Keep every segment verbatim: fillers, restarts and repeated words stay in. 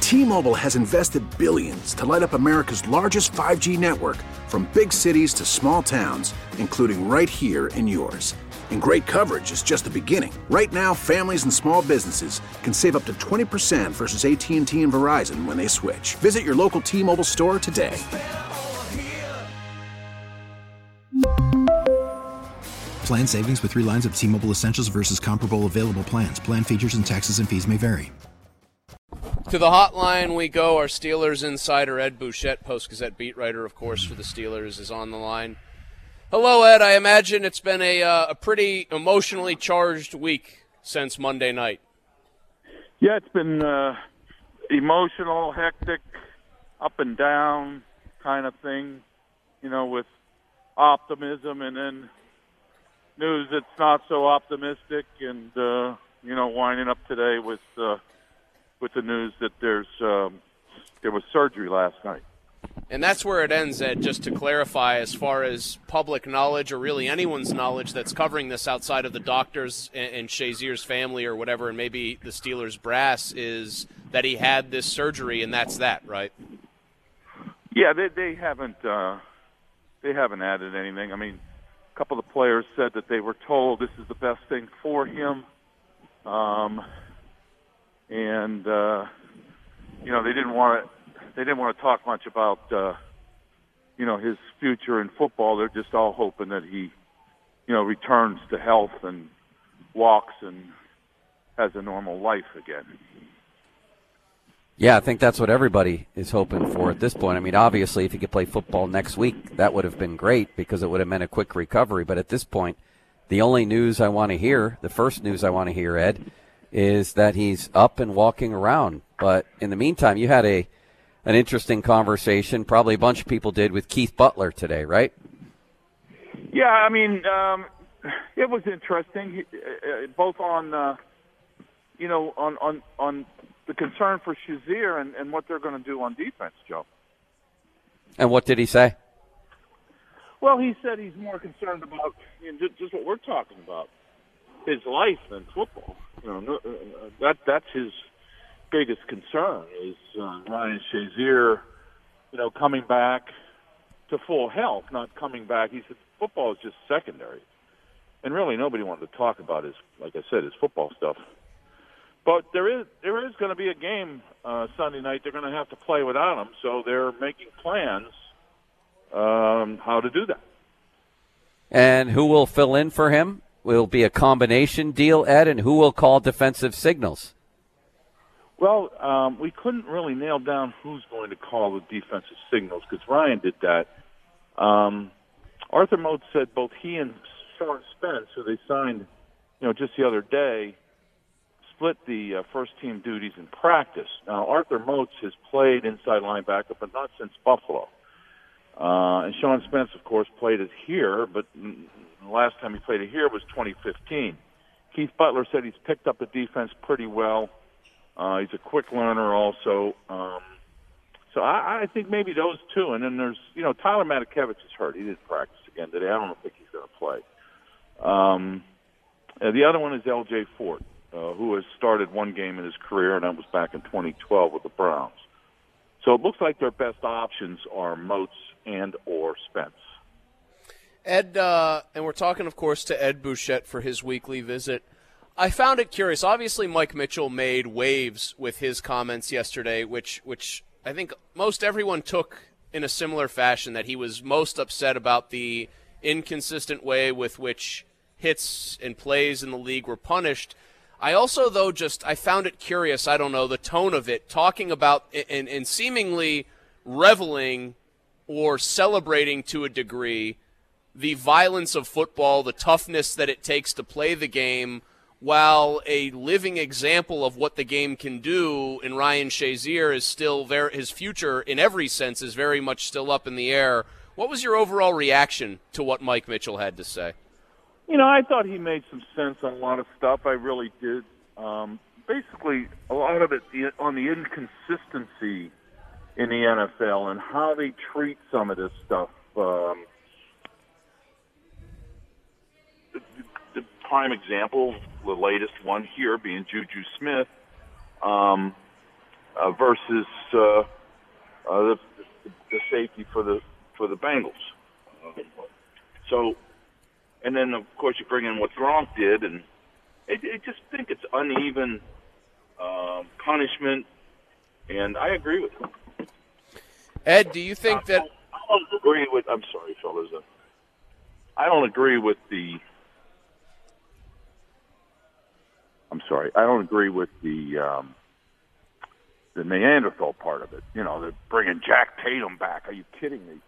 T-Mobile has invested billions to light up America's largest five G network, from big cities to small towns, including right here in yours. And great coverage is just the beginning. Right now, families and small businesses can save up to twenty percent versus A T and T and Verizon when they switch. Visit your local T-Mobile store today. Plan savings with three lines of T-Mobile Essentials versus comparable available plans. Plan features and taxes and fees may vary. To the hotline we go. Our Steelers insider, Ed Bouchette, Post-Gazette beat writer, of course, for the Steelers, is on the line. Hello, Ed. I imagine it's been a, uh, a pretty emotionally charged week since Monday night. Yeah, it's been uh, emotional, hectic, up and down kind of thing, you know, with optimism and then news that's not so optimistic, and, uh, you know, winding up today with uh, with the news that there's um, there was surgery last night. And that's where it ends, Ed, just to clarify, as far as public knowledge or really anyone's knowledge that's covering this outside of the doctors and, and Shazier's family or whatever, and maybe the Steelers brass, is that he had this surgery, and that's that, right? Yeah, they they haven't uh, they haven't added anything. I mean, a couple of the players said that they were told this is the best thing for him, um, and uh, you know they didn't want to. They didn't want to talk much about, uh, you know, his future in football. They're just all hoping that he, you know, returns to health and walks and has a normal life again. Yeah, I think that's what everybody is hoping for at this point. I mean, obviously, if he could play football next week, that would have been great because it would have meant a quick recovery. But at this point, the only news I want to hear, the first news I want to hear, Ed, is that he's up and walking around. But in the meantime, you had a an interesting conversation, probably a bunch of people did, with Keith Butler today, right? Yeah, I mean, um, it was interesting, uh, both on, uh, you know, on, on, on the concern for Shazier and, and what they're going to do on defense, Joe. And what did he say? Well, he said he's more concerned about, you know, just, just what we're talking about, his life than football. You know, that that's his biggest concern is uh, Ryan Shazier, you know, coming back to full health, not coming back. He said football is just secondary. And really nobody wanted to talk about his, like I said, his football stuff. But there is there is going to be a game uh, Sunday night. They're going to have to play without him, so they're making plans um, how to do that. And who will fill in for him? Will it be a combination deal, Ed? And who will call defensive signals? Well, um, we couldn't really nail down who's going to call the defensive signals because Ryan did that. Um, Arthur Mote said both he and Sean Spence, who they signed, you know, just the other day, split the uh, first-team duties in practice. Now, Arthur Mote has played inside linebacker, but not since Buffalo. Uh, and Sean Spence, of course, played it here, but the last time he played it here was twenty fifteen. Keith Butler said he's picked up the defense pretty well. Uh, he's a quick learner also. Um, so I, I think maybe those two. And then there's, you know, Tyler Matakevich is hurt. He didn't practice again today. I don't think he's going to play. Um, and the other one is L J Fort, uh, who has started one game in his career, and that was back in twenty twelve with the Browns. So it looks like their best options are Motes and or Spence. Ed, uh, and we're talking, of course, to Ed Bouchette for his weekly visit. I found it curious. Obviously, Mike Mitchell made waves with his comments yesterday, which which I think most everyone took in a similar fashion, that he was most upset about the inconsistent way with which hits and plays in the league were punished. I also, though, just I found it curious, I don't know, the tone of it, talking about and, and seemingly reveling or celebrating to a degree the violence of football, the toughness that it takes to play the game, while a living example of what the game can do in Ryan Shazier is still very, his future in every sense is very much still up in the air. What was your overall reaction to what Mike Mitchell had to say? You know, I thought he made some sense on a lot of stuff. I really did. Um, basically, a lot of it on the inconsistency in the N F L and how they treat some of this stuff. Um, the, the prime example, the latest one here being Juju Smith. Um, uh, versus uh, uh, the, the, the safety for the for the Bengals. Uh, so, and then of course you bring in what Gronk did, and I, I just think it's uneven uh, punishment, and I agree with him. Ed, do you think that? I don't agree with. I'm sorry, fellas. I don't agree with the. I'm sorry. I don't agree with the um, the Neanderthal part of it. You know, they're bringing Jack Tatum back. Are you kidding me?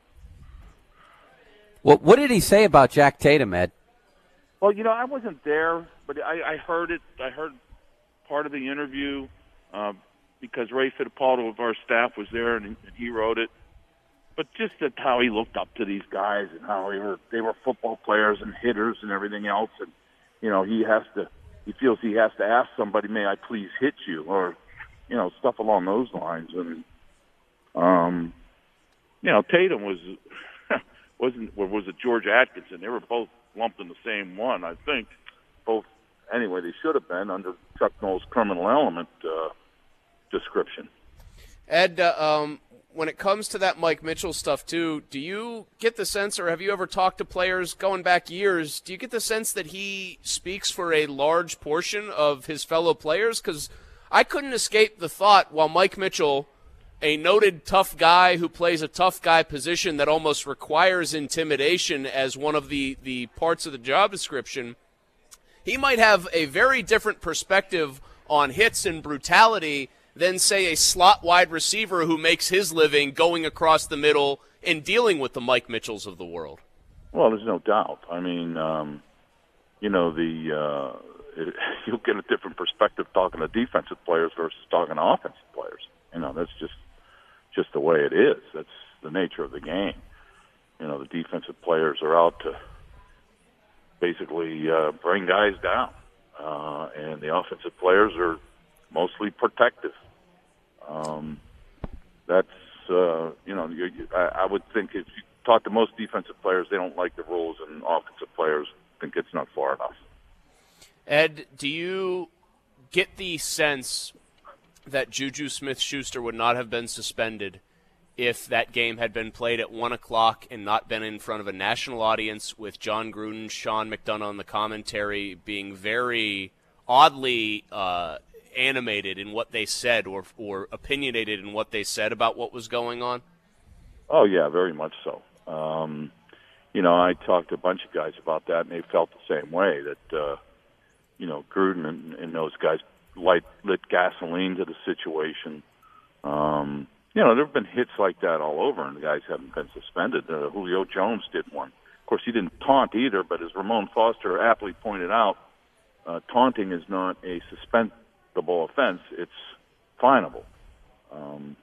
Well, what did he say about Jack Tatum, Ed? Well, you know, I wasn't there, but I, I heard it. I heard part of the interview uh, because Ray Fittipaldo of our staff was there, and, and he wrote it. But just that how he looked up to these guys and how they were they were football players and hitters and everything else, and you know he has to he feels he has to ask somebody, may I please hit you, or you know stuff along those lines. And um, you know Tatum was wasn't or was it George Atkinson? They were both lumped in the same one, I think. Both anyway, they should have been under Chuck Noll's criminal element uh, description. Ed, uh, um, when it comes to that Mike Mitchell stuff, too, do you get the sense, or have you ever talked to players going back years, do you get the sense that he speaks for a large portion of his fellow players? Because I couldn't escape the thought, while Mike Mitchell, a noted tough guy who plays a tough guy position that almost requires intimidation as one of the, the parts of the job description, he might have a very different perspective on hits and brutality than, say, a slot wide receiver who makes his living going across the middle and dealing with the Mike Mitchells of the world. Well, there's no doubt. I mean, um, you know, the uh, it, you'll get a different perspective talking to defensive players versus talking to offensive players. You know, that's just just the way it is. That's the nature of the game. You know, the defensive players are out to basically uh, bring guys down, uh, and the offensive players are mostly protective. Um, that's, uh, you know, you, you, I, I would think if you talk to most defensive players, they don't like the rules, and offensive players think it's not far enough. Ed, do you get the sense that Juju Smith-Schuster would not have been suspended if that game had been played at one o'clock and not been in front of a national audience with John Gruden, Sean McDonough on the commentary being very oddly uh, animated in what they said, or or opinionated in what they said about what was going on? Oh, yeah, very much so. Um, you know, I talked to a bunch of guys about that, and they felt the same way, that, uh, you know, Gruden and, and those guys light, lit gasoline to the situation. Um, you know, there have been hits like that all over, and the guys haven't been suspended. Uh, Julio Jones did one. Of course, he didn't taunt either, but as Ramon Foster aptly pointed out, uh, taunting is not a suspend the ball offense, it's finable. Um,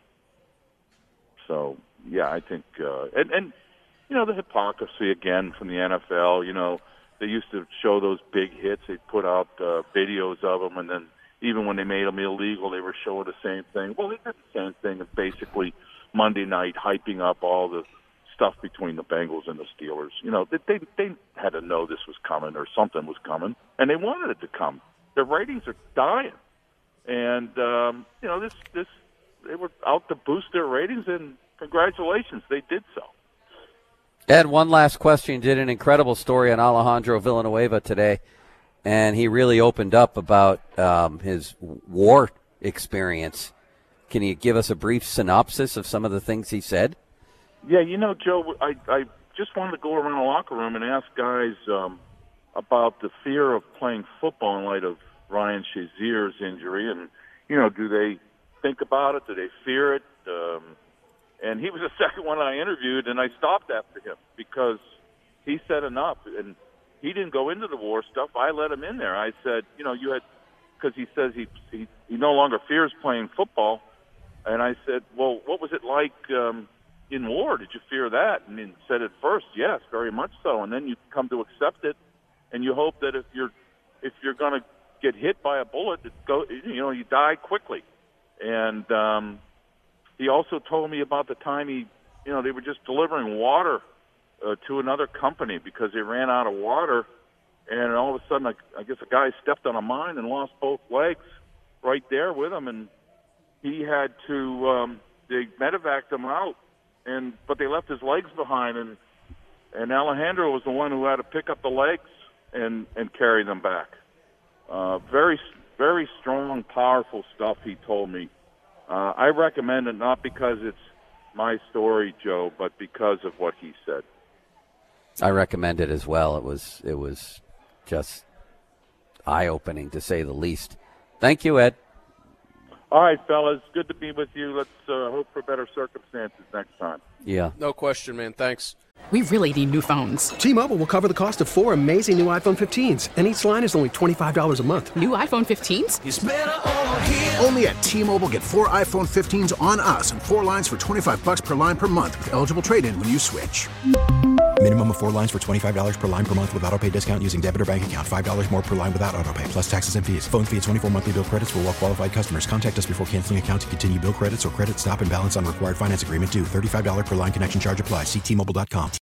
so, yeah, I think, uh, and, and, you know, the hypocrisy again from the N F L, you know, they used to show those big hits, they'd put out uh, videos of them, and then even when they made them illegal, they were showing the same thing. Well, they did the same thing of basically Monday night hyping up all the stuff between the Bengals and the Steelers. You know, they, they, they had to know this was coming or something was coming, and they wanted it to come. Their ratings are dying. And, um, you know, this, this, they were out to boost their ratings, and congratulations, they did so. Ed, one last question. You did an incredible story on Alejandro Villanueva today, and he really opened up about um, his war experience. Can you give us a brief synopsis of some of the things he said? Yeah, you know, Joe, I, I just wanted to go around the locker room and ask guys um, about the fear of playing football in light of Ryan Shazier's injury, and, you know, do they think about it? Do they fear it? Um, and he was the second one I interviewed, and I stopped after him because he said enough, and he didn't go into the war stuff. I let him in there. I said, you know, you had, because he says he, he he no longer fears playing football, and I said, well, what was it like um, in war? Did you fear that? And he said at first, yes, very much so, and then you come to accept it, and you hope that if you're if you're going to get hit by a bullet, it go, you know, you die quickly. And um, he also told me about the time he, you know, they were just delivering water uh, to another company because they ran out of water, and all of a sudden, I, I guess a guy stepped on a mine and lost both legs right there with him, and he had to um, they medevaced him out, and but they left his legs behind, and and Alejandro was the one who had to pick up the legs and and carry them back. Uh, very very strong, powerful stuff. He told me. Uh, I recommend it not because it's my story, Joe, but because of what he said. I recommend it as well. It was it was just eye-opening, to say the least. Thank you, Ed. All right, fellas. Good to be with you. Let's uh, hope for better circumstances next time. Yeah. No question, man. Thanks. We really need new phones. T-Mobile will cover the cost of four amazing new iPhone fifteens, and each line is only twenty-five dollars a month. New iPhone fifteens? It's better over here. Only at T-Mobile, get four iPhone fifteens on us and four lines for twenty-five dollars per line per month with eligible trade-in when you switch. Minimum of four lines for twenty-five dollars per line per month with autopay discount using debit or bank account. five dollars more per line without autopay, plus taxes and fees. Phone fee at twenty-four monthly bill credits for well-qualified customers. Contact us before canceling account to continue bill credits or credit stop and balance on required finance agreement due. thirty-five dollars per line connection charge applies. See T Mobile dot com.